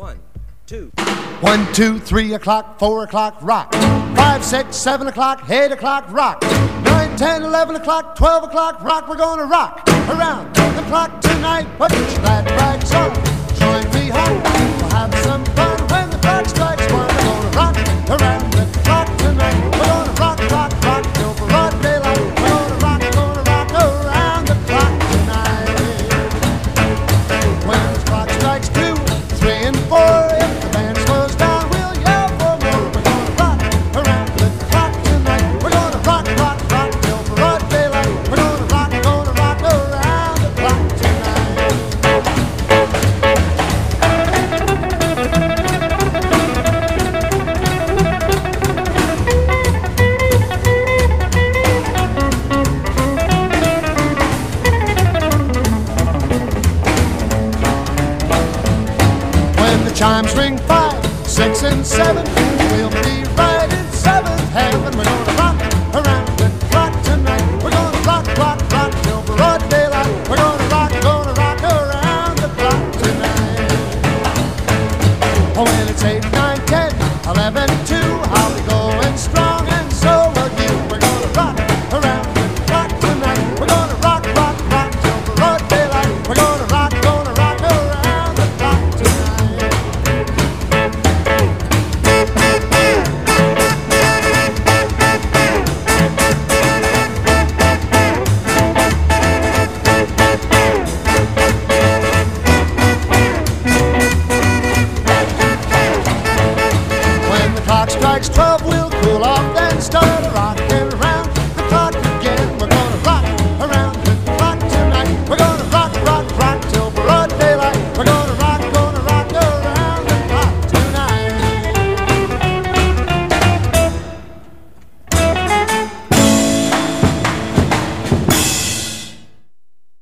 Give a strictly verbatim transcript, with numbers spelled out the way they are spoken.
One, two. One, two, three o'clock, four o'clock, rock. Five, six, seven o'clock, eight o'clock, rock. Nine, ten, eleven o'clock, twelve o'clock, rock. We're gonna rock around the clock tonight. Put your glad rags on, join me home. We'll have some fun when the clock strikes one. We're gonna rock around the clock tonight. We're gonna rock, rock, rock till broad daylight. We're gonna rock, gonna rock around the clock tonight. When the clock strikes two, three and four, if the band slows down, we'll yell for more. We're gonna rock around the clock tonight. We're gonna rock, rock, rock till broad daylight. We're gonna rock, gonna rock around the clock tonight. When the chimes ring five, six, and seven, we'll be right in seventh heaven. We're